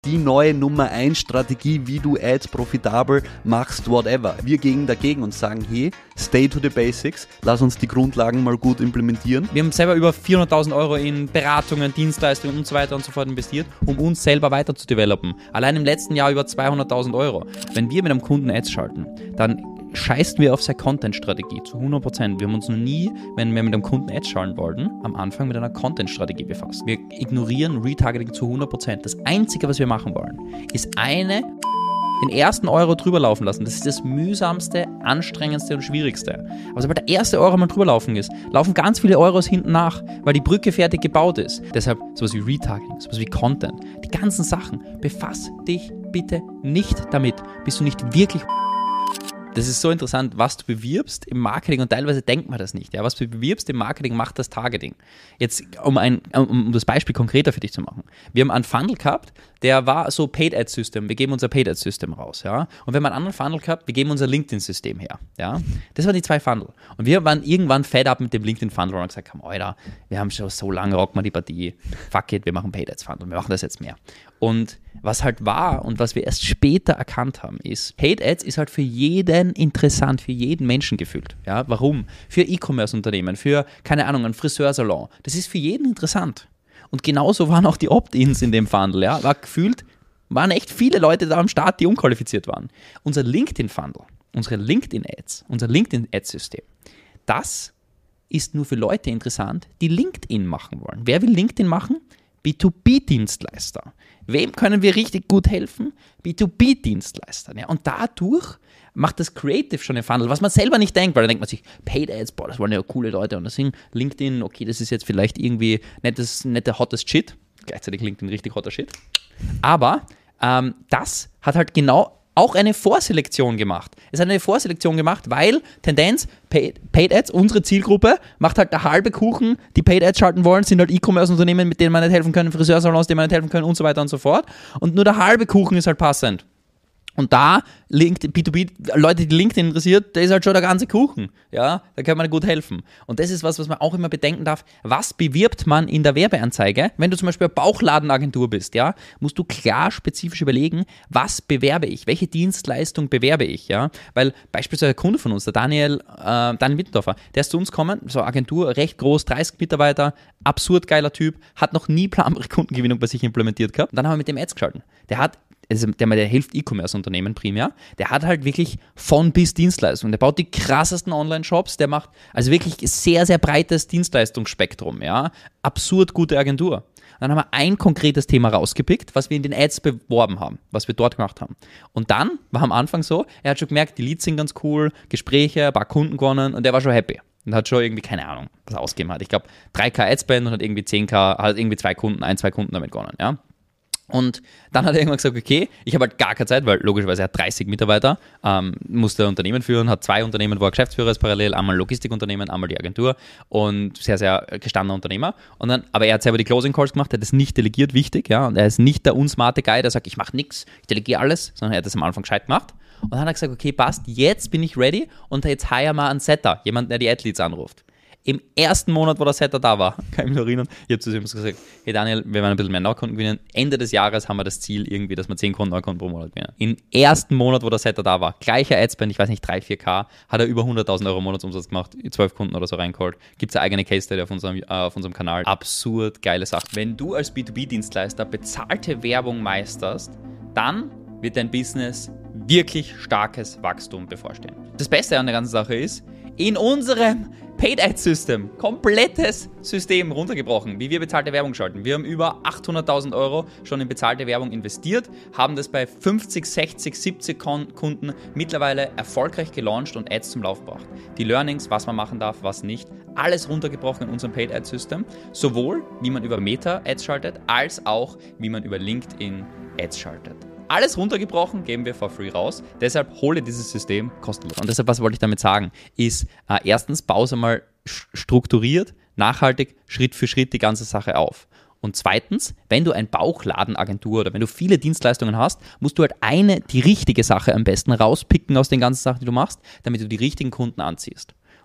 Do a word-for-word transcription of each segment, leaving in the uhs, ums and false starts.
die neue Nummer eins Strategie, wie du Ads profitabel machst, whatever. Wir gehen dagegen und sagen, hey, stay to the basics, lass uns die Grundlagen mal gut implementieren. Wir haben selber über vierhunderttausend Euro in Beratungen, Dienstleistungen und so weiter und so fort investiert, um uns selber weiter zu developen. Allein im letzten Jahr über zweihunderttausend Euro. Wenn wir mit einem Kunden Ads schalten, dann scheißen wir auf seine Content-Strategie zu hundert Prozent. Wir haben uns noch nie, wenn wir mit einem Kunden Ads schalten wollten, am Anfang mit einer Content-Strategie befasst. Wir ignorieren Retargeting zu hundert Prozent. Das Einzige, was wir machen wollen, ist eine, den ersten Euro drüber laufen lassen. Das ist das mühsamste, anstrengendste und schwierigste. Aber sobald der erste Euro mal drüber laufen ist, laufen ganz viele Euros hinten nach, weil die Brücke fertig gebaut ist. Deshalb sowas wie Retargeting, sowas wie Content, die ganzen Sachen, befass dich bitte nicht damit, bis du nicht wirklich... Das ist so interessant, was du bewirbst im Marketing, und teilweise denkt man das nicht. Ja? Was du bewirbst im Marketing, macht das Targeting. Jetzt, um, ein, um das Beispiel konkreter für dich zu machen. Wir haben einen Funnel gehabt, der war so Paid Ad System. Wir geben unser Paid Ad System raus. Ja? Und wir haben einen anderen Funnel gehabt, wir geben unser LinkedIn-System her. Ja? Das waren die zwei Funnel. Und wir waren irgendwann fed up mit dem LinkedIn-Funnel und haben gesagt, komm, Alter, wir haben schon so lange, rocken wir die Partie. Fuck it, wir machen Paid Ads Funnel. Wir machen das jetzt mehr. Und was halt war und was wir erst später erkannt haben, ist, Paid Ads ist halt für jeden interessant, für jeden Menschen gefühlt. Ja, warum? Für E-Commerce-Unternehmen, für, keine Ahnung, einen Friseursalon. Das ist für jeden interessant. Und genauso waren auch die Opt-ins in dem Funnel. Ja, war gefühlt, waren echt viele Leute da am Start, die unqualifiziert waren. Unser LinkedIn-Funnel, unsere LinkedIn-Ads, unser LinkedIn-Ads-System, das ist nur für Leute interessant, die LinkedIn machen wollen. Wer will LinkedIn machen? B zwei B-Dienstleister. Wem können wir richtig gut helfen? B zwei B-Dienstleistern. Ja? Und dadurch macht das Creative schon einen Funnel, was man selber nicht denkt, weil dann denkt man sich, Paid Ads, boah, das wollen ja coole Leute, und das sind LinkedIn, okay, das ist jetzt vielleicht irgendwie nettes, netter hottest Shit, gleichzeitig LinkedIn richtig hotter Shit, aber ähm, das hat halt genau auch eine Vorselektion gemacht. Es hat eine Vorselektion gemacht, weil Tendenz, Paid, Paid Ads, unsere Zielgruppe, macht halt der halbe Kuchen, die Paid Ads schalten wollen, sind halt E-Commerce-Unternehmen, mit denen man nicht helfen können, Friseursalons, denen man nicht helfen können und so weiter und so fort. Und nur der halbe Kuchen ist halt passend. Und da, LinkedIn, B zwei B, Leute, die LinkedIn interessiert, da ist halt schon der ganze Kuchen. Ja, da kann man gut helfen. Und das ist was, was man auch immer bedenken darf. Was bewirbt man in der Werbeanzeige? Wenn du zum Beispiel eine Bauchladenagentur bist, ja, musst du klar spezifisch überlegen, was bewerbe ich? Welche Dienstleistung bewerbe ich? Ja, weil beispielsweise ein Kunde von uns, der Daniel, äh, Daniel Mittendorfer, der ist zu uns gekommen, so eine Agentur, recht groß, dreißig Mitarbeiter, absurd geiler Typ, hat noch nie planbare Kundengewinnung bei sich implementiert gehabt. Und dann haben wir mit dem Ads geschalten. Der hat Also der, der hilft E-Commerce-Unternehmen primär, der hat halt wirklich von bis Dienstleistungen. Der baut die krassesten Online-Shops, der macht also wirklich sehr, sehr breites Dienstleistungsspektrum, ja. Absurd gute Agentur. Und dann haben wir ein konkretes Thema rausgepickt, was wir in den Ads beworben haben, was wir dort gemacht haben. Und dann war am Anfang so, er hat schon gemerkt, die Leads sind ganz cool, Gespräche, ein paar Kunden gewonnen, und der war schon happy. Und hat schon irgendwie, keine Ahnung, was er ausgegeben hat. Ich glaube, drei K Adspend und hat irgendwie zehn K, hat irgendwie zwei Kunden, ein, zwei Kunden damit gewonnen, ja. Und dann hat er irgendwann gesagt, okay, ich habe halt gar keine Zeit, weil logischerweise er hat dreißig Mitarbeiter, ähm, musste ein Unternehmen führen, hat zwei Unternehmen, wo er Geschäftsführer ist parallel, einmal Logistikunternehmen, einmal die Agentur, und sehr, sehr gestandener Unternehmer. Und dann, aber er hat selber die Closing Calls gemacht, er hat das nicht delegiert, wichtig, ja, und er ist nicht der unsmarte Guy, der sagt, ich mache nichts, ich delegiere alles, sondern er hat das am Anfang gescheit gemacht. Und dann hat er gesagt, okay, passt, jetzt bin ich ready, und jetzt hire mal einen Setter, jemanden, der die Ad-Leads anruft. Im ersten Monat, wo der Setter da war, kann ich mich noch erinnern, ich habe zu ihm gesagt, hey Daniel, wir werden ein bisschen mehr Neukunden gewinnen. Ende des Jahres haben wir das Ziel irgendwie, dass wir zehn Kunden Neukunden pro Monat gewinnen. Im ersten Monat, wo der Setter da war, gleicher Adspend, ich weiß nicht, drei, vier K, hat er über hunderttausend Euro Monatsumsatz gemacht, zwölf Kunden oder so reingeholt. Gibt es eine eigene Case-Study auf unserem, äh, auf unserem Kanal. Absurd geile Sache. Wenn du als B zwei B-Dienstleister bezahlte Werbung meisterst, dann wird dein Business wirklich starkes Wachstum bevorstehen. Das Beste an der ganzen Sache ist, in unserem Paid Ad System, komplettes System runtergebrochen, wie wir bezahlte Werbung schalten. Wir haben über achthunderttausend Euro schon in bezahlte Werbung investiert, haben das bei fünfzig, sechzig, siebzig Kunden mittlerweile erfolgreich gelauncht und Ads zum Lauf gebracht. Die Learnings, was man machen darf, was nicht, alles runtergebrochen in unserem Paid Ad System, sowohl wie man über Meta Ads schaltet, als auch wie man über LinkedIn Ads schaltet. Alles runtergebrochen, geben wir for free raus. Deshalb hole dieses System kostenlos. Und deshalb, was wollte ich damit sagen, ist äh, erstens, baue es einmal strukturiert, nachhaltig, Schritt für Schritt die ganze Sache auf. Und zweitens, wenn du eine Bauchladenagentur oder wenn du viele Dienstleistungen hast, musst du halt eine, die richtige Sache am besten rauspicken aus den ganzen Sachen, die du machst, damit du die richtigen Kunden anziehst.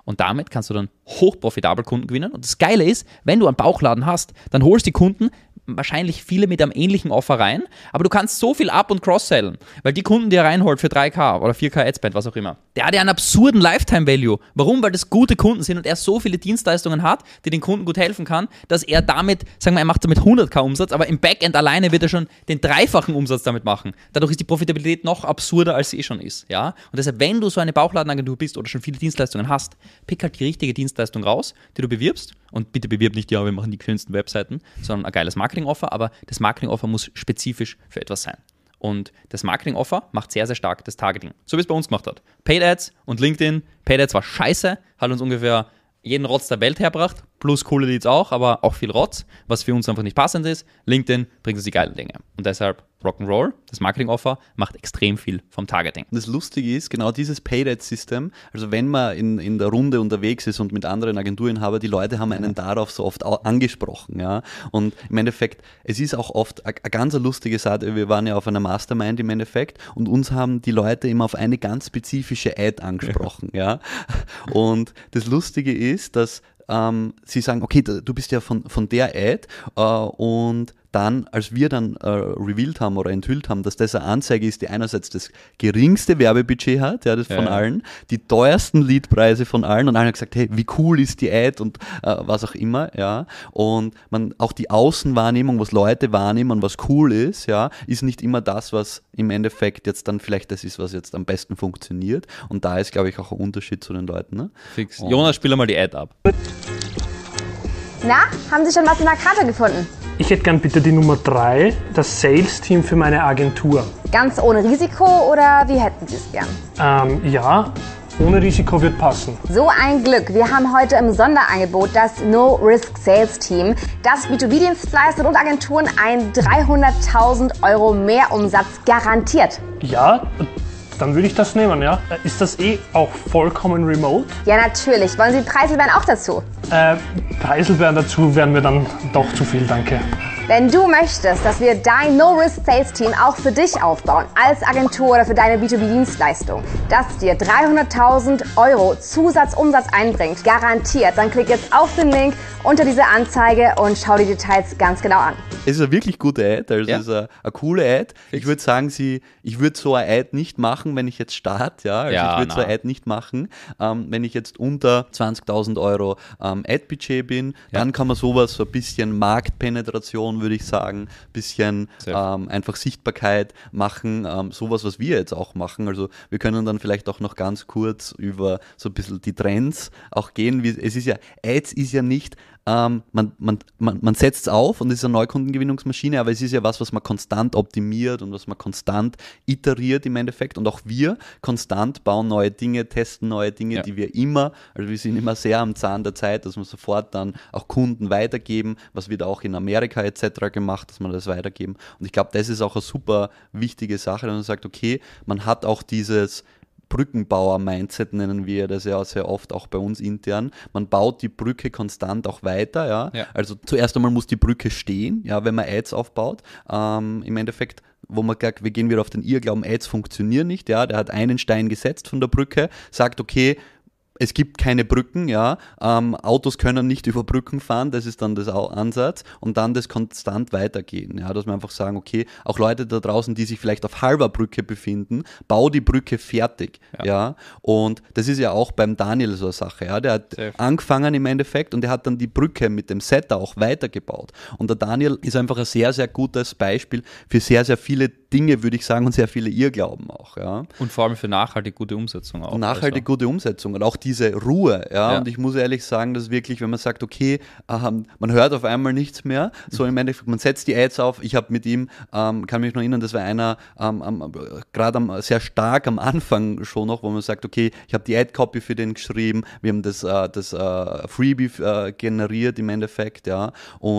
Und damit kannst du dann hochprofitabel Kunden gewinnen. Und das Geile ist, wenn du einen Bauchladen hast, dann holst du die Kunden, wahrscheinlich viele mit einem ähnlichen Offer rein, aber du kannst so viel up- und cross-sellen, weil die Kunden, die er reinholt für drei K oder vier K Adspend, was auch immer, der hat ja einen absurden Lifetime-Value. Warum? Weil das gute Kunden sind und er so viele Dienstleistungen hat, die den Kunden gut helfen kann, dass er damit, sagen wir, er macht damit hundert K Umsatz, aber im Backend alleine wird er schon den dreifachen Umsatz damit machen. Dadurch ist die Profitabilität noch absurder, als sie eh schon ist. Ja? Und deshalb, wenn du so eine Bauchladenagentur bist oder schon viele Dienstleistungen hast, pick halt die richtige Dienstleistung raus, die du bewirbst. Und bitte bewirb nicht, ja, wir machen die schönsten Webseiten, sondern ein geiles Marketing-Offer, aber das Marketing-Offer muss spezifisch für etwas sein. Und das Marketing-Offer macht sehr, sehr stark das Targeting. So wie es bei uns gemacht hat. Paid Ads und LinkedIn. Paid Ads war scheiße, hat uns ungefähr jeden Rotz der Welt hergebracht, plus coole Leads auch, aber auch viel Rotz, was für uns einfach nicht passend ist. LinkedIn bringt uns die geilen Dinge. Und deshalb Rock'n'Roll, das Marketing-Offer, macht extrem viel vom Targeting. Das Lustige ist, genau dieses Paid-Ad-System, also wenn man in, in der Runde unterwegs ist und mit anderen Agenturinhabern, die Leute haben einen darauf so oft angesprochen. Ja? Und im Endeffekt, es ist auch oft eine ganz lustige Sache, wir waren ja auf einer Mastermind im Endeffekt und uns haben die Leute immer auf eine ganz spezifische Ad angesprochen. Ja. Ja? Und das Lustige ist, dass ähm, sie sagen, okay, du bist ja von, von der Ad äh, und dann, als wir dann äh, revealed haben oder enthüllt haben, dass das eine Anzeige ist, die einerseits das geringste Werbebudget hat, ja, das von ja, allen, die teuersten Leadpreise von allen und alle haben gesagt, hey, wie cool ist die Ad und äh, was auch immer, ja, und man auch die Außenwahrnehmung, was Leute wahrnehmen, was cool ist, ja, ist nicht immer das, was im Endeffekt jetzt dann vielleicht das ist, was jetzt am besten funktioniert und da ist, glaube ich, auch ein Unterschied zu den Leuten. Ne? Fix. Und Jonas, spiel mal die Ad ab. Na, haben Sie schon was in der Karte gefunden? Ich hätte gern bitte die Nummer drei, das Sales-Team für meine Agentur. Ganz ohne Risiko oder wie hätten Sie es gern? Ähm, ja, ohne Risiko wird passen. So ein Glück. Wir haben heute im Sonderangebot das No-Risk-Sales-Team, das B zwei B-Dienstleister und Agenturen ein dreihunderttausend Euro Mehrumsatz garantiert. Ja, dann würde ich das nehmen, ja. Ist das eh auch vollkommen remote? Ja, natürlich. Wollen Sie Preiselbeeren auch dazu? Äh, Preiselbeeren dazu wären mir dann doch zu viel, danke. Wenn du möchtest, dass wir dein No-Risk-Sales-Team auch für dich aufbauen, als Agentur oder für deine B zwei B-Dienstleistung, das dir dreihunderttausend Euro Zusatzumsatz einbringt, garantiert, dann klick jetzt auf den Link unter dieser Anzeige und schau die Details ganz genau an. Es ist eine wirklich gute Ad, also ja. es ist eine, eine coole Ad. Ich würde sagen, sie, ich würde so eine Ad nicht machen, wenn ich jetzt starte, ja, also ja, ich würde so eine Ad nicht machen, ähm, wenn ich jetzt unter zwanzigtausend Euro ähm, Ad-Budget bin, ja. Dann kann man sowas, so ein bisschen Marktpenetration, würde ich sagen, ein bisschen ähm, einfach Sichtbarkeit machen, ähm, sowas, was wir jetzt auch machen, also wir können dann vielleicht auch noch ganz kurz über so ein bisschen die Trends auch gehen, wie, es ist ja, Ads ist ja nicht Ähm, man, man, man, man setzt es auf und es ist eine Neukundengewinnungsmaschine, aber es ist ja was, was man konstant optimiert und was man konstant iteriert im Endeffekt und auch wir konstant bauen neue Dinge, testen neue Dinge, ja. die wir immer, also wir sind immer sehr am Zahn der Zeit, dass wir sofort dann auch Kunden weitergeben, was wird auch in Amerika et cetera gemacht, dass man das weitergeben und ich glaube, das ist auch eine super wichtige Sache, dass man sagt, okay, man hat auch dieses Brückenbauer-Mindset nennen wir das ja sehr oft auch bei uns intern. Man baut die Brücke konstant auch weiter. Ja? Ja. Also zuerst einmal muss die Brücke stehen, ja, wenn man Ads aufbaut. Ähm, im Endeffekt, wo man sagt, wir gehen wieder auf den Irrglauben, Ads funktionieren nicht. Ja? Der hat einen Stein gesetzt von der Brücke, sagt, okay, es gibt keine Brücken, ja, ähm, Autos können nicht über Brücken fahren, das ist dann das Ansatz und dann das konstant weitergehen, ja, dass wir einfach sagen, okay, auch Leute da draußen, die sich vielleicht auf halber Brücke befinden, bau die Brücke fertig, ja, ja? Und das ist ja auch beim Daniel so eine Sache, ja, der hat Safe. angefangen im Endeffekt und der hat dann die Brücke mit dem Setter auch weitergebaut und der Daniel ist einfach ein sehr, sehr gutes Beispiel für sehr, sehr viele Dinge, würde ich sagen, und sehr viele Irrglauben auch, ja. Und vor allem für nachhaltig gute Umsetzung auch. Nachhaltig also. gute Umsetzung und auch diese Ruhe, ja? ja, und ich muss ehrlich sagen, dass wirklich, wenn man sagt, okay, ähm, man hört auf einmal nichts mehr, so im Endeffekt, man setzt die Ads auf, ich habe mit ihm, ähm, kann mich noch erinnern, das war einer, ähm, ähm, gerade sehr stark am Anfang schon noch, wo man sagt, okay, ich habe die Ad-Copy für den geschrieben, wir haben das, äh, das äh, Freebie äh, generiert im Endeffekt, ja, und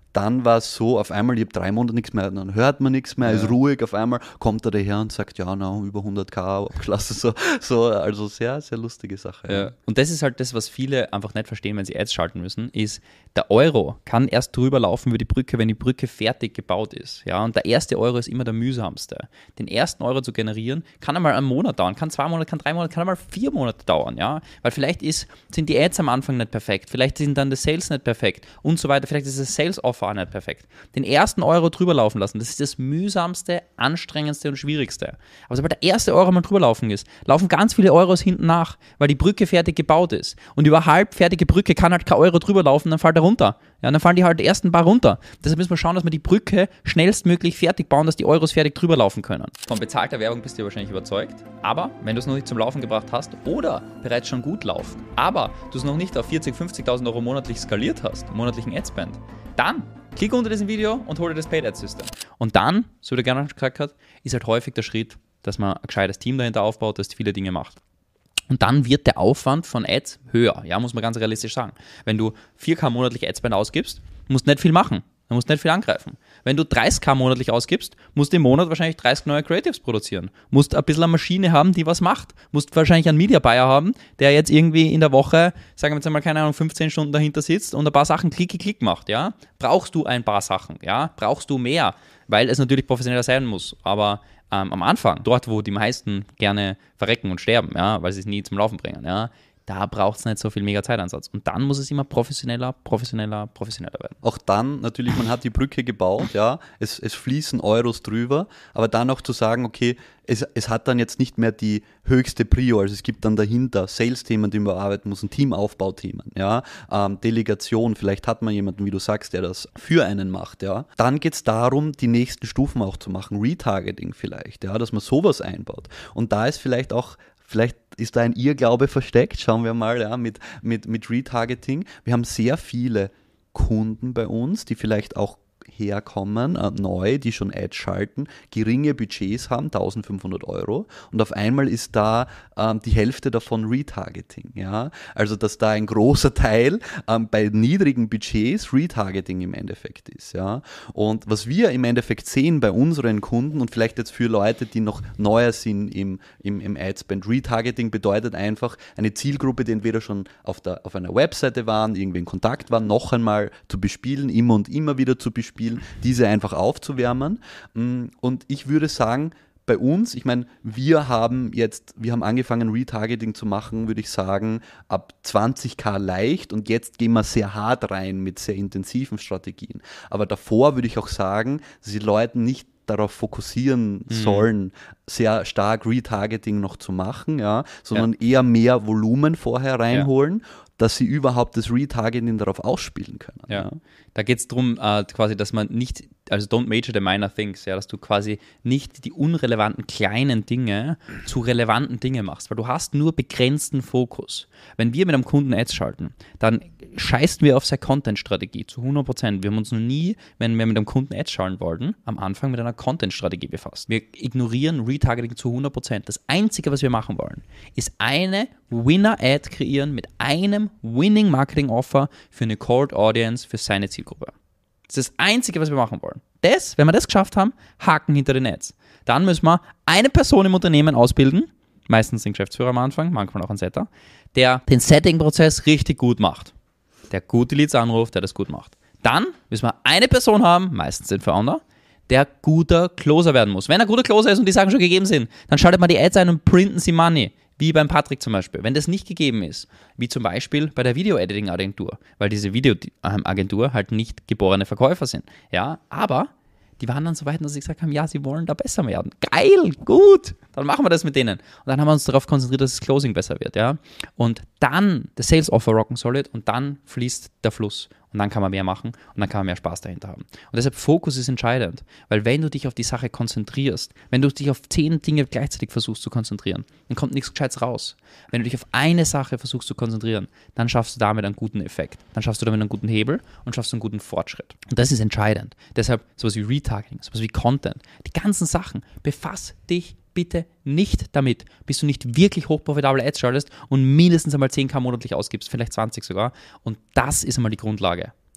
dann war es so, auf einmal, ich habe drei Monate nichts mehr, dann hört man nichts mehr, Ja. ist ruhig, auf einmal kommt er daher und sagt, ja, na, über hunderttausend abgeschlossen, so, so, also sehr, sehr lustige Sache. Ja. Und das ist halt das, was viele einfach nicht verstehen, wenn sie Ads schalten müssen, ist, der Euro kann erst drüber laufen über die Brücke, wenn die Brücke fertig gebaut ist. Ja? Und der erste Euro ist immer der mühsamste. Den ersten Euro zu generieren, kann einmal einen Monat dauern, kann zwei Monate, kann drei Monate, kann einmal vier Monate dauern. Ja? Weil vielleicht ist, sind die Ads am Anfang nicht perfekt, vielleicht sind dann die Sales nicht perfekt und so weiter, vielleicht ist das Sales-Offer auch nicht perfekt. Den ersten Euro drüber laufen lassen, das ist das mühsamste, anstrengendste und schwierigste. Aber sobald der erste Euro mal drüber laufen ist, laufen ganz viele Euros hinten nach, weil die Brücke fertig gebaut ist. Und über halb fertige Brücke kann halt kein Euro drüber laufen, dann fällt er runter. Ja, dann fallen die halt die ersten paar runter. Deshalb müssen wir schauen, dass wir die Brücke schnellstmöglich fertig bauen, dass die Euros fertig drüber laufen können. Von bezahlter Werbung bist du wahrscheinlich überzeugt. Aber wenn du es noch nicht zum Laufen gebracht hast oder bereits schon gut läuft, aber du es noch nicht auf vierzigtausend, fünfzigtausend Euro monatlich skaliert hast, monatlichen Adspend, dann klick unter diesem Video und hol dir das Paid Ad System. Und dann, so wie der gerne gesagt hat, ist halt häufig der Schritt, dass man ein gescheites Team dahinter aufbaut, das viele Dinge macht. Und dann wird der Aufwand von Ads höher, ja, muss man ganz realistisch sagen. Wenn du vier K monatlich Adspend ausgibst, musst du nicht viel machen, du musst nicht viel angreifen. Wenn du dreißig K monatlich ausgibst, musst du im Monat wahrscheinlich dreißig neue Creatives produzieren. Musst ein bisschen eine Maschine haben, die was macht. Musst wahrscheinlich einen Media Buyer haben, der jetzt irgendwie in der Woche, sagen wir jetzt einmal, keine Ahnung, fünfzehn Stunden dahinter sitzt und ein paar Sachen klick-klick macht, ja. Brauchst du ein paar Sachen, ja. Brauchst du mehr, weil es natürlich professioneller sein muss, aber ähm, am Anfang, dort, wo die meisten gerne verrecken und sterben, ja, weil sie es nie zum Laufen bringen, ja, da braucht es nicht so viel mega Zeitansatz. Und dann muss es immer professioneller, professioneller, professioneller werden. Auch dann, natürlich, man hat die Brücke gebaut, ja, es, es fließen Euros drüber, aber dann auch zu sagen, okay, es, es hat dann jetzt nicht mehr die höchste Prio, also es gibt dann dahinter Sales-Themen, die man bearbeiten muss, Teamaufbauthemen, ja, ähm, Delegation, vielleicht hat man jemanden, wie du sagst, der das für einen macht, ja. Dann geht es darum, die nächsten Stufen auch zu machen, Retargeting vielleicht, ja, dass man sowas einbaut. Und da ist vielleicht auch Vielleicht ist da ein Irrglaube versteckt, schauen wir mal, ja, mit, mit, mit Retargeting. Wir haben sehr viele Kunden bei uns, die vielleicht auch herkommen, äh, neu, die schon Ads schalten, geringe Budgets haben, eintausendfünfhundert Euro, und auf einmal ist da ähm, die Hälfte davon Retargeting. Ja? Also dass da ein großer Teil ähm, bei niedrigen Budgets Retargeting im Endeffekt ist. Ja? Und was wir im Endeffekt sehen bei unseren Kunden und vielleicht jetzt für Leute, die noch neuer sind im, im, im Adspend, Retargeting bedeutet einfach eine Zielgruppe, die entweder schon auf, der, auf einer Webseite waren, irgendwie in Kontakt waren, noch einmal zu bespielen, immer und immer wieder zu bespielen, diese einfach aufzuwärmen. Und ich würde sagen, bei uns, ich meine, wir haben jetzt, wir haben angefangen Retargeting zu machen, würde ich sagen, ab zwanzig K leicht, und jetzt gehen wir sehr hart rein mit sehr intensiven Strategien. Aber davor würde ich auch sagen, dass die Leute nicht darauf fokussieren sollen, mhm. sehr stark Retargeting noch zu machen, ja, sondern ja. eher mehr Volumen vorher reinholen, ja. dass sie überhaupt das Retargeting darauf ausspielen können. Ja. Ja. Da geht es darum, äh, quasi, dass man nicht, also don't major the minor things, ja, dass du quasi nicht die unrelevanten kleinen Dinge zu relevanten Dingen machst, weil du hast nur begrenzten Fokus. Wenn wir mit einem Kunden Ads schalten, dann scheißen wir auf seine Content-Strategie zu hundert Prozent. Wir haben uns noch nie, wenn wir mit einem Kunden Ads schalten wollten, am Anfang mit einer Content-Strategie befasst. Wir ignorieren Retargeting zu hundert Prozent. Das Einzige, was wir machen wollen, ist eine Winner-Ad kreieren mit einem Winning-Marketing-Offer für eine Cold Audience, für seine Zielgruppe. Das ist das Einzige, was wir machen wollen. Das, wenn wir das geschafft haben, Haken hinter den Ads. Dann müssen wir eine Person im Unternehmen ausbilden, meistens den Geschäftsführer am Anfang, manchmal auch einen Setter, der den Setting-Prozess richtig gut macht. Der gute Leads anruft, der das gut macht. Dann müssen wir eine Person haben, meistens den Founder, der guter Closer werden muss. Wenn er guter Closer ist und die Sachen schon gegeben sind, dann schaltet man die Ads ein und printen sie Money. Wie beim Patrick zum Beispiel. Wenn das nicht gegeben ist, wie zum Beispiel bei der Video-Editing-Agentur, weil diese Video-Agentur halt nicht geborene Verkäufer sind. Ja, aber die waren dann so weit, dass sie gesagt haben, ja, sie wollen da besser werden. Geil, gut, dann machen wir das mit denen. Und dann haben wir uns darauf konzentriert, dass das Closing besser wird. Ja? Und dann der Sales-Offer rocken solid und dann fließt der Fluss. Und dann kann man mehr machen und dann kann man mehr Spaß dahinter haben. Und deshalb Fokus ist entscheidend, weil wenn du dich auf die Sache konzentrierst, wenn du dich auf zehn Dinge gleichzeitig versuchst zu konzentrieren, dann kommt nichts Gescheites raus. Wenn du dich auf eine Sache versuchst zu konzentrieren, dann schaffst du damit einen guten Effekt. Dann schaffst du damit einen guten Hebel und schaffst einen guten Fortschritt. Und das ist entscheidend. Deshalb sowas wie Retargeting, sowas wie Content, die ganzen Sachen, befass dich bitte nicht damit, bis du nicht wirklich hochprofitable Ads schaltest und mindestens einmal zehn K monatlich ausgibst, vielleicht zwanzig sogar. Und das ist einmal die Grundlage.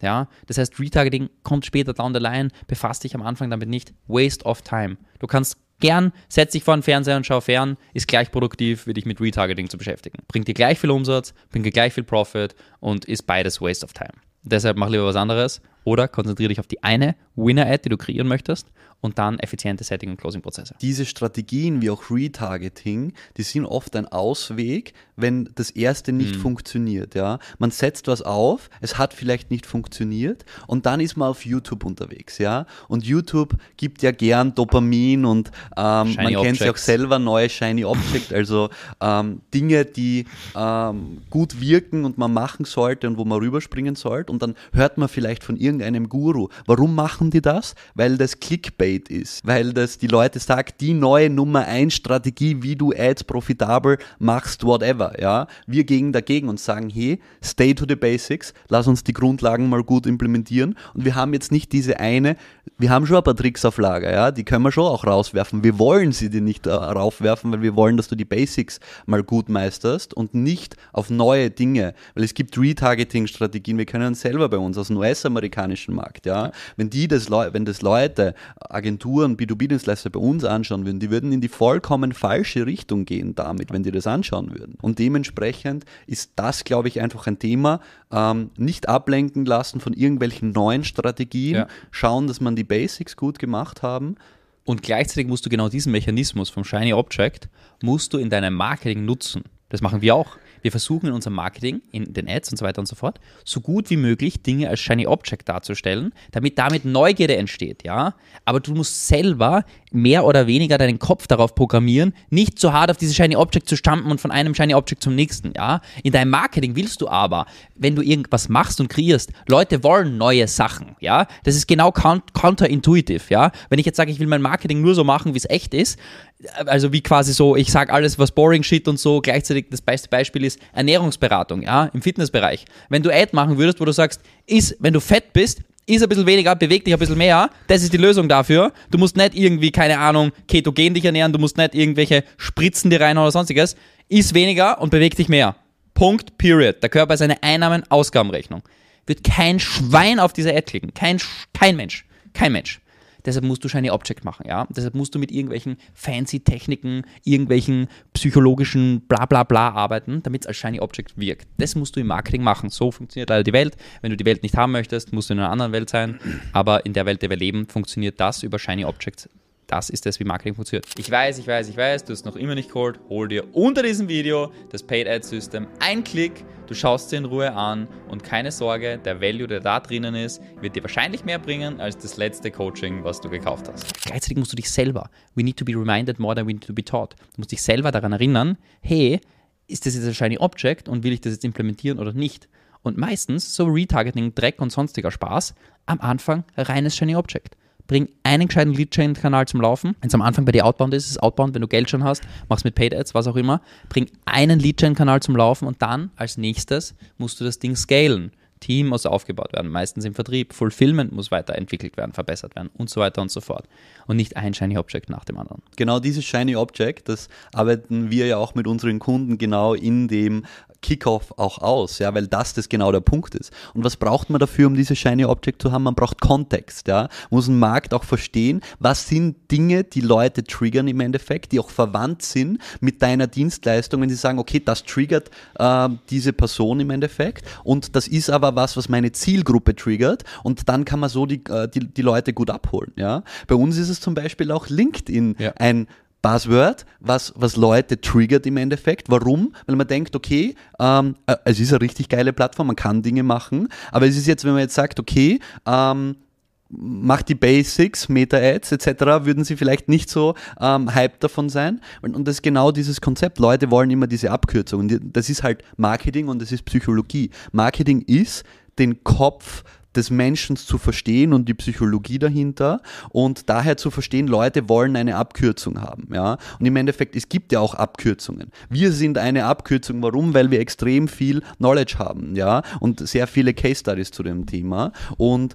Ja? Das heißt, Retargeting kommt später down the line, befasst dich am Anfang damit nicht. Waste of time. Du kannst gern, setz dich vor den Fernseher und schau fern, ist gleich produktiv, wie dich mit Retargeting zu beschäftigen. Bringt dir gleich viel Umsatz, bringt dir gleich viel Profit und ist beides Waste of time. Deshalb mach lieber was anderes oder konzentriere dich auf die eine Winner-Ad, die du kreieren möchtest und dann effiziente Setting- und Closing-Prozesse. Diese Strategien wie auch Retargeting, die sind oft ein Ausweg, wenn das erste nicht mhm. funktioniert. Ja? Man setzt was auf, es hat vielleicht nicht funktioniert und dann ist man auf YouTube unterwegs. Ja? Und YouTube gibt ja gern Dopamin und ähm, man kennt es ja auch selber, neue Shiny Object, also ähm, Dinge, die ähm, gut wirken und man machen sollte und wo man rüberspringen sollte und dann hört man vielleicht von irgendeinem Guru. Warum machen die das? Weil das Clickbait ist, weil das die Leute sagt, die neue Nummer eins Strategie, wie du Ads profitabel machst, whatever, ja. Wir gehen dagegen und sagen, hey, stay to the basics, lass uns die Grundlagen mal gut implementieren und wir haben jetzt nicht diese eine, wir haben schon ein paar Tricks auf Lager, ja, die können wir schon auch rauswerfen. Wir wollen sie dir nicht äh, raufwerfen, weil wir wollen, dass du die Basics mal gut meisterst und nicht auf neue Dinge, weil es gibt Retargeting-Strategien, wir können selber bei uns aus dem U S-amerikanischen Markt, ja, wenn die das, Leu- wenn das Leute, Agenturen, B zwei B-Dienstleister bei uns anschauen würden, die würden in die vollkommen falsche Richtung gehen damit, wenn die das anschauen würden. Und dementsprechend ist das, glaube ich, einfach ein Thema, ähm, nicht ablenken lassen von irgendwelchen neuen Strategien, ja. Schauen, dass man die Basics gut gemacht haben. Und gleichzeitig musst du genau diesen Mechanismus vom Shiny Object, musst du in deinem Marketing nutzen. Das machen wir auch. Wir versuchen in unserem Marketing, in den Ads und so weiter und so fort, so gut wie möglich Dinge als Shiny Object darzustellen, damit damit Neugierde entsteht, ja. Aber du musst selber mehr oder weniger deinen Kopf darauf programmieren, nicht so hart auf diese Shiny Object zu stampfen und von einem Shiny Object zum nächsten, ja. In deinem Marketing willst du aber, wenn du irgendwas machst und kreierst, Leute wollen neue Sachen, ja. Das ist genau counterintuitive, ja. Wenn ich jetzt sage, ich will mein Marketing nur so machen, wie es echt ist, also wie quasi so, ich sage alles, was boring shit und so, gleichzeitig das beste Beispiel ist Ernährungsberatung, ja, im Fitnessbereich. Wenn du Ad machen würdest, wo du sagst, ist, wenn du fett bist, ist ein bisschen weniger, beweg dich ein bisschen mehr, das ist die Lösung dafür. Du musst nicht irgendwie, keine Ahnung, ketogen dich ernähren, du musst nicht irgendwelche Spritzen dir reinhauen oder sonstiges, iss weniger und beweg dich mehr. Punkt, period. Der Körper ist eine Einnahmen-Ausgabenrechnung. Wird kein Schwein auf diese Ad klicken, kein, kein Mensch, kein Mensch. Deshalb musst du Shiny Object machen, ja. Deshalb musst du mit irgendwelchen fancy Techniken, irgendwelchen psychologischen Blablabla bla bla arbeiten, damit es als Shiny Object wirkt. Das musst du im Marketing machen. So funktioniert leider die Welt. Wenn du die Welt nicht haben möchtest, musst du in einer anderen Welt sein. Aber in der Welt, in der wir leben, funktioniert das über Shiny Objects. Das ist das, wie Marketing funktioniert. Ich weiß, ich weiß, ich weiß, du hast noch immer nicht geholt. Hol dir unter diesem Video das Paid Ad System. Ein Klick, du schaust dir in Ruhe an und keine Sorge, der Value, der da drinnen ist, wird dir wahrscheinlich mehr bringen als das letzte Coaching, was du gekauft hast. Gleichzeitig musst du dich selber, we need to be reminded more than we need to be taught. Du musst dich selber daran erinnern, hey, ist das jetzt ein Shiny Object und will ich das jetzt implementieren oder nicht? Und meistens, so Retargeting, Dreck und sonstiger Spaß, am Anfang reines Shiny Object. Bring einen gescheiten Lead-Chain-Kanal zum Laufen. Wenn es am Anfang bei dir Outbound ist, ist es Outbound, wenn du Geld schon hast, machst mit Paid Ads, was auch immer. Bring einen Lead-Chain-Kanal zum Laufen und dann als nächstes musst du das Ding scalen. Team muss aufgebaut werden, meistens im Vertrieb. Fulfillment muss weiterentwickelt werden, verbessert werden und so weiter und so fort. Und nicht ein Shiny Object nach dem anderen. Genau dieses Shiny Object, das arbeiten wir ja auch mit unseren Kunden genau in dem Kickoff auch aus, ja, weil das das genau der Punkt ist. Und was braucht man dafür, um dieses Shiny Object zu haben? Man braucht Kontext, ja. Man muss einen Markt auch verstehen, was sind Dinge, die Leute triggern im Endeffekt, die auch verwandt sind mit deiner Dienstleistung, wenn sie sagen, okay, das triggert äh, diese Person im Endeffekt und das ist aber was, was meine Zielgruppe triggert und dann kann man so die, äh, die, die Leute gut abholen, ja. Bei uns ist es zum Beispiel auch LinkedIn ja. ein Buzzword, was, was Leute triggert im Endeffekt. Warum? Weil man denkt, okay, ähm, es ist eine richtig geile Plattform, man kann Dinge machen, aber es ist jetzt, wenn man jetzt sagt, okay, ähm, macht die Basics, Meta-Ads et cetera, würden sie vielleicht nicht so ähm, hyped davon sein. Und, und das ist genau dieses Konzept. Leute wollen immer diese Abkürzungen. Das ist halt Marketing und das ist Psychologie. Marketing ist den Kopf des Menschen zu verstehen und die Psychologie dahinter und daher zu verstehen, Leute wollen eine Abkürzung haben, ja. Und im Endeffekt, es gibt ja auch Abkürzungen. Wir sind eine Abkürzung, warum? Weil wir extrem viel Knowledge haben, ja, und sehr viele Case Studies zu dem Thema und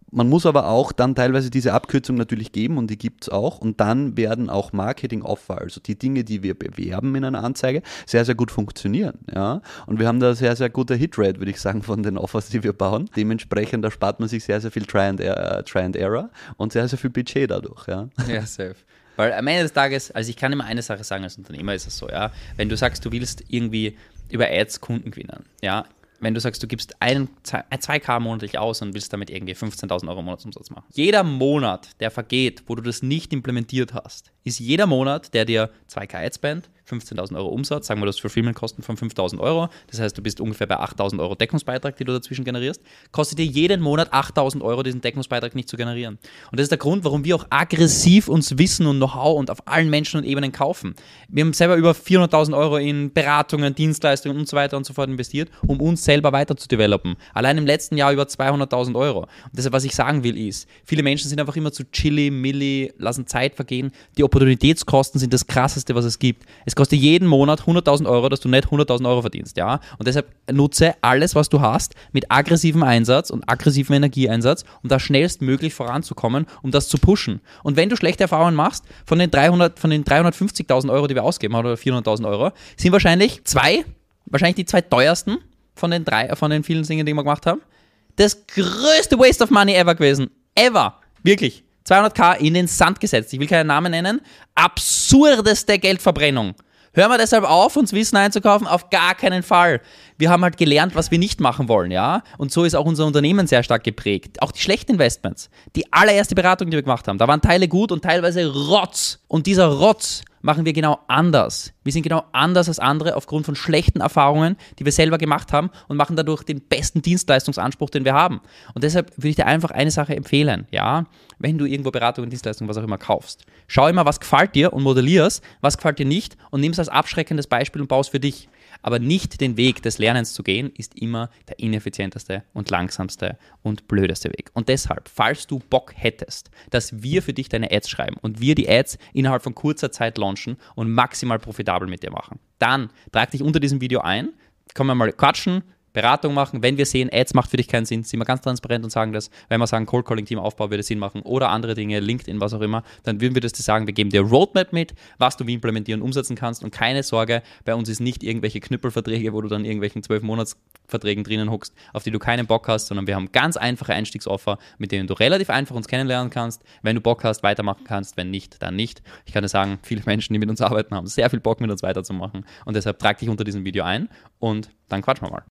Man muss aber auch dann teilweise diese Abkürzung natürlich geben und die gibt es auch und dann werden auch Marketing-Offer, also die Dinge, die wir bewerben in einer Anzeige, sehr, sehr gut funktionieren. Ja? Und wir haben da sehr, sehr gute Hitrate, würde ich sagen, von den Offers, die wir bauen. Dementsprechend erspart man sich sehr, sehr viel Try and, uh, Try and Error und sehr, sehr viel Budget dadurch. Ja, ja safe. Weil am Ende des Tages, also ich kann immer eine Sache sagen, als Unternehmer ist es so, ja, wenn du sagst, du willst irgendwie über Ads Kunden gewinnen, ja, wenn du sagst, du gibst einen, zwei K monatlich aus und willst damit irgendwie fünfzehntausend Euro Monatsumsatz machen. Jeder Monat, der vergeht, wo du das nicht implementiert hast, ist jeder Monat, der dir zwei K Adspend, fünfzehntausend Euro Umsatz, sagen wir das Fulfillment-Kosten von fünftausend Euro, das heißt, du bist ungefähr bei achttausend Euro Deckungsbeitrag, die du dazwischen generierst, kostet dir jeden Monat achttausend Euro, diesen Deckungsbeitrag nicht zu generieren. Und das ist der Grund, warum wir auch aggressiv uns Wissen und Know-how und auf allen Menschen und Ebenen kaufen. Wir haben selber über vierhunderttausend Euro in Beratungen, Dienstleistungen und so weiter und so fort investiert, um uns selber weiter zu developen. Allein im letzten Jahr über zweihunderttausend Euro. Und deshalb, was ich sagen will, ist, viele Menschen sind einfach immer zu chilly, milli, lassen Zeit vergehen. Die Opportunitätskosten sind das Krasseste, was es gibt. Es kostet jeden Monat hunderttausend Euro, dass du nicht hunderttausend Euro verdienst, ja. Und deshalb nutze alles, was du hast, mit aggressivem Einsatz und aggressivem Energieeinsatz, um da schnellstmöglich voranzukommen, um das zu pushen. Und wenn du schlechte Erfahrungen machst, von den dreihundert, von den dreihundertfünfzigtausend Euro, die wir ausgeben, oder vierhunderttausend Euro, sind wahrscheinlich zwei, wahrscheinlich die zwei teuersten von den drei, von den vielen Dingen, die wir gemacht haben, das größte Waste of Money ever gewesen. Ever. Wirklich. zweihunderttausend in den Sand gesetzt. Ich will keinen Namen nennen. Absurdeste Geldverbrennung. Hören wir deshalb auf, uns Wissen einzukaufen? Auf gar keinen Fall. Wir haben halt gelernt, was wir nicht machen wollen, ja? Und so ist auch unser Unternehmen sehr stark geprägt. Auch die schlechten Investments. Die allererste Beratung, die wir gemacht haben, da waren Teile gut und teilweise Rotz. Und dieser Rotz machen wir genau anders. Wir sind genau anders als andere aufgrund von schlechten Erfahrungen, die wir selber gemacht haben und machen dadurch den besten Dienstleistungsanspruch, den wir haben. Und deshalb würde ich dir einfach eine Sache empfehlen, ja, wenn du irgendwo Beratung, Dienstleistung, was auch immer kaufst. Schau immer, was gefällt dir und modellierst, was gefällt dir nicht und nimm es als abschreckendes Beispiel und baust für dich. Aber nicht den Weg des Lernens zu gehen, ist immer der ineffizienteste und langsamste und blödeste Weg. Und deshalb, falls du Bock hättest, dass wir für dich deine Ads schreiben und wir die Ads innerhalb von kurzer Zeit launchen und maximal profitabel mit dir machen, dann trag dich unter diesem Video ein, können wir mal quatschen, Beratung machen. Wenn wir sehen, Ads macht für dich keinen Sinn, sind wir ganz transparent und sagen das. Wenn wir sagen, Cold-Calling-Team-Aufbau würde Sinn machen oder andere Dinge, LinkedIn, was auch immer, dann würden wir das dir sagen. Wir geben dir Roadmap mit, was du wie implementieren und umsetzen kannst. Und keine Sorge, bei uns ist nicht irgendwelche Knüppelverträge, wo du dann irgendwelchen zwölf Monatsverträgen drinnen hockst, auf die du keinen Bock hast, sondern wir haben ganz einfache Einstiegsoffer, mit denen du relativ einfach uns kennenlernen kannst. Wenn du Bock hast, weitermachen kannst. Wenn nicht, dann nicht. Ich kann dir sagen, viele Menschen, die mit uns arbeiten, haben sehr viel Bock, mit uns weiterzumachen. Und deshalb trag dich unter diesem Video ein und dann quatschen wir mal.